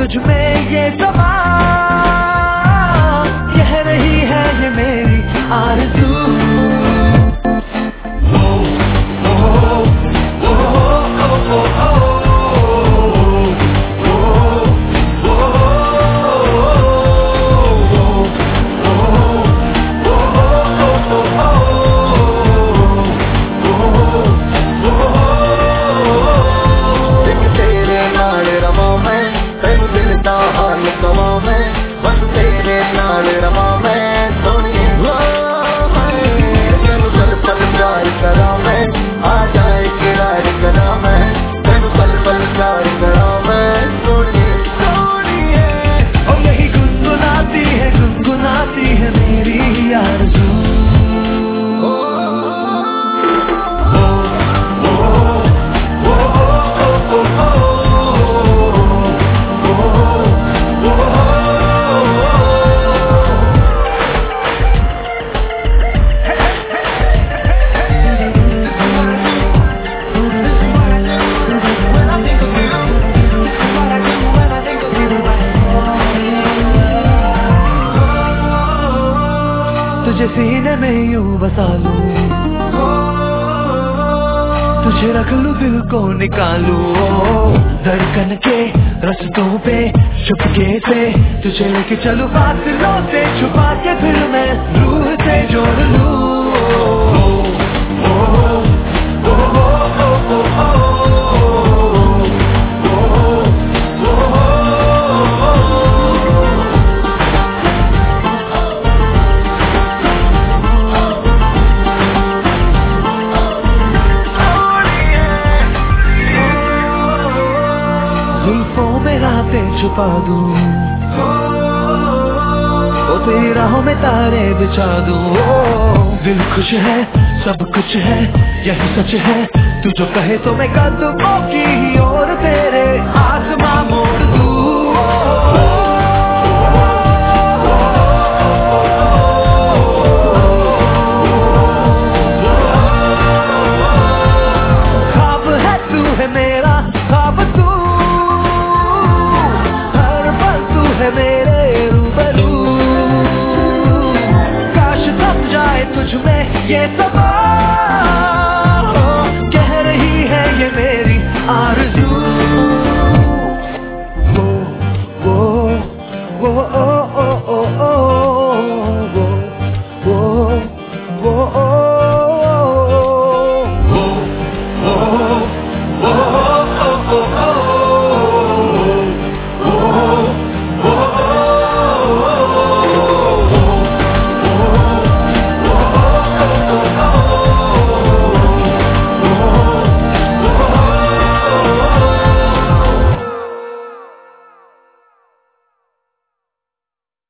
तुझ में ये समा, कह रही है ये मेरी आरज़ू। तुझे सीने में यूं बसा लूं, तुझे रख लूं दिल को निकालूं। धड़कन के रस्तों पे चुपके से तुझे लेके चलूं, फासलों से छुपा के फिर मैं रूह से जोड़ लूं। जुल्फों में रातें छुपा दूं, ओ तेरी राहों में तारे बिछा दूं। दिल खुश है, सब कुछ है, यही सच है। तू जो कहे तो मैं कदमों की ओर तेरे आसमां मोड़ दूं। ख्वाब है तू है मेरा, ख्वाब तू है मेरे रूबरू। काश थम जाए तुझ में ये समा।